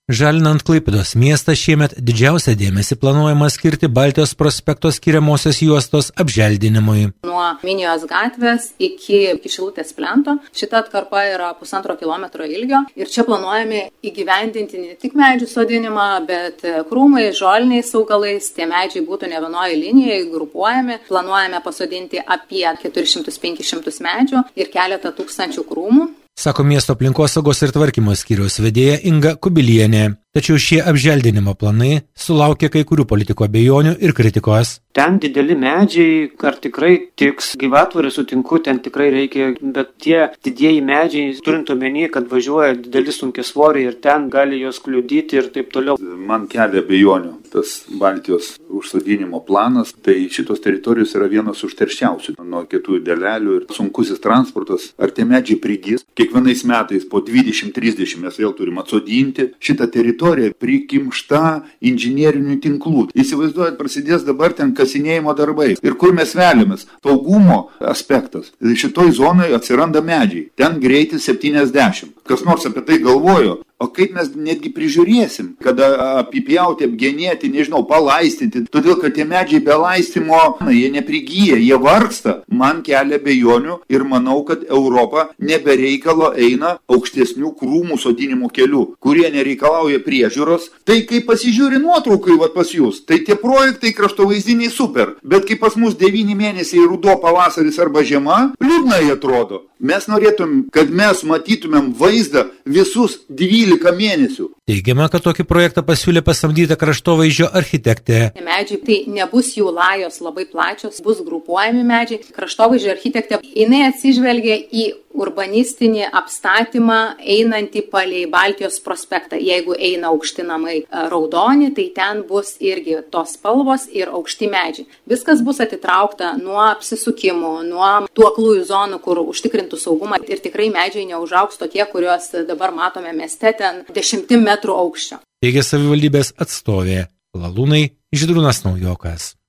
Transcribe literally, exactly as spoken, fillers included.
Žalinant Klaipėdos miestą šiemet didžiausią dėmesį planuojama skirti Baltijos prospekto skiriamosios juostos apželdinimui. Nuo Minijos gatvės iki, iki Šilutės plento šita atkarpa yra pusantro kilometro ilgio ir čia planuojame įgyvendinti ne tik medžių sodinimą, bet krūmai, žoliniais augalais. Tie medžiai būtų ne vienoje linijoje grupuojami. Planuojame pasodinti apie keturis šimtus penkis šimtus medžių ir keletą tūkstančių krūmų. Sako miesto aplinkosaugos ir tvarkymo skyriaus vedėja Inga Kubilienė. Tačiau šie apželdinimo planai sulaukė kai kurių politikų abejonių ir kritikos. Ten dideli medžiai, ar tikrai tiks, gyvatvorė sutinku, ten tikrai reikia, bet tie didieji medžiai, turint omeny, kad važiuoja dideli sunkiasvoriai ir ten gali jos kliudyti ir taip toliau. Man kelia abejonių tas Baltijos užsodinimo planas, tai šitos teritorijos yra vienos užterščiausių nuo kietųjų dalelių ir sunkusis transportas, ar tie medžiai prigis. Kiekvienais metais po dvidešimt trisdešimt mes vėl turim atsodinti šitą teritoriją prikimšta inžinierinių tinklų. Įsivaizduojat, prasidės dabar ten kasinėjimo darbai. Ir kur mes veliamės? Saugumo aspektas. Šitoj zonoje atsiranda medžiai. Ten greitis septyniasdešimt. Kas nors apie tai galvojo? O kaip mes netgi prižiūrėsim, kada apipjauti, apgenėti, nežinau, palaistinti, todėl kad tie medžiai be laistimo, na, jie neprigyja, jie vargsta. Man kelia abejonių ir manau, kad Europa nebereikalo eina aukštesnių krūmų sodinimo kelių, kurie nereikalauja priežiūros. Tai kai pasižiūri nuotraukai va, pas jūs, tai tie projektai kraštovaizdiniai super, bet kai pas mus devyni mėnesiai ruduo, pavasaris arba žiema, liūdnai atrodo. Mes norėtum, kad mes matytumėm vaizdą visus dvylika mėnesių. Teigiama, kad tokį projektą pasiūlė pasamdyta kraštovaizdžio architektė. Medžiai, tai nebus jų lajos labai plačios, bus grupuojami medžiai. Kraštovaizdžio architektė, jinai atsižvelgia į urbanistinį apstatymą einantį palei Baltijos prospektą. Jeigu eina aukšti namai raudoni, tai ten bus irgi tos spalvos ir aukšti medžiai. Viskas bus atitraukta nuo apsisukimų, nuo tų aklųjų zonų, kur užtikrintų saugumą. Ir tikrai medžiai neužaugs tokie, kuriuos dabar matome mieste, ten dešimtim metrų aukščio. Teigia savivaldybės atstovė Lalūnai Žydrūnas Naujokas.